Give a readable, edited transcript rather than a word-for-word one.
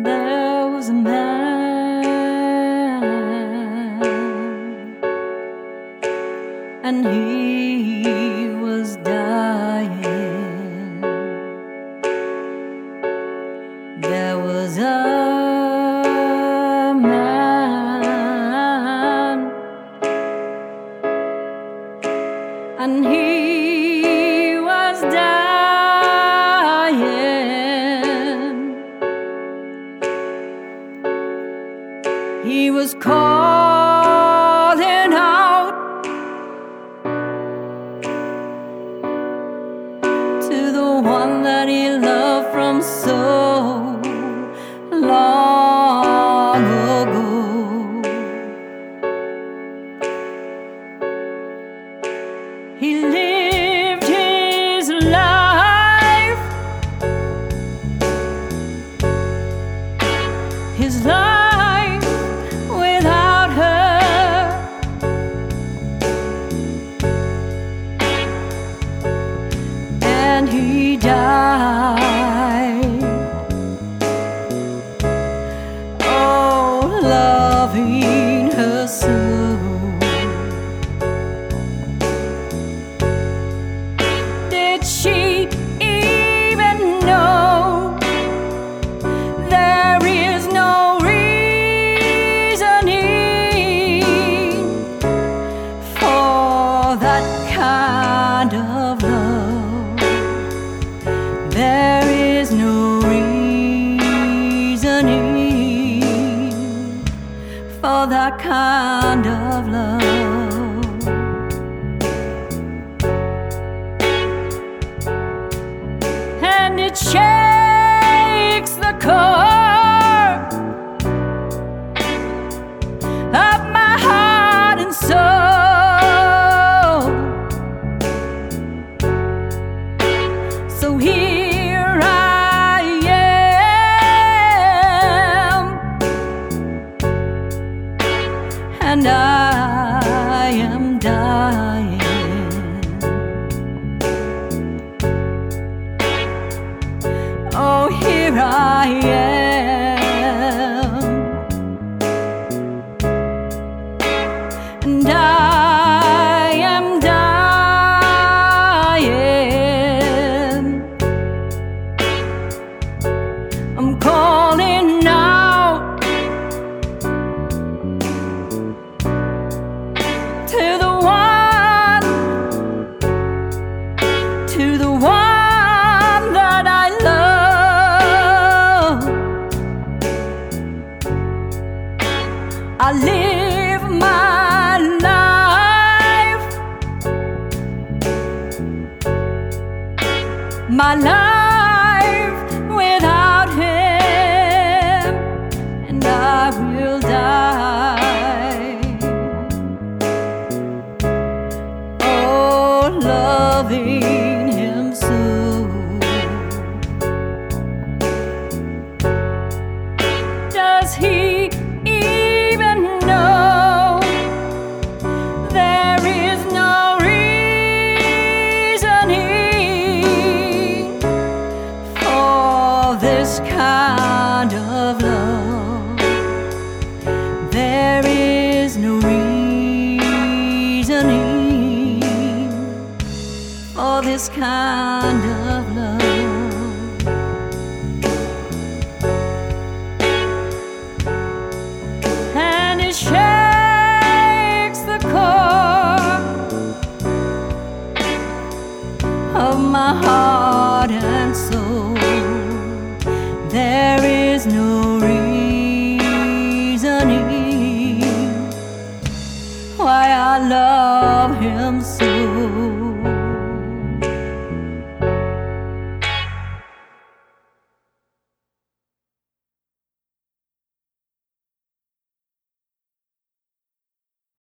There was a man, and he was dying. There was a man, and he was dying. He was calling out to the one that he loved from so long ago. He lived his life, his life without her, and he died, oh, loving her so. Did she even know there is no reasoning for that kind of love? There is no reasoning for that kind of love. And it shakes the core of my heart and soul. So here I am, and I am dying. Oh, here I am, and I am dying. I'm calling out to the one that I love. I live my life without him, and I will die, oh, loving him so. Does he even know there is no reasoning for this kind of love? There is no reasoning for this kind of love. And it shakes the core of my heart and soul. There is no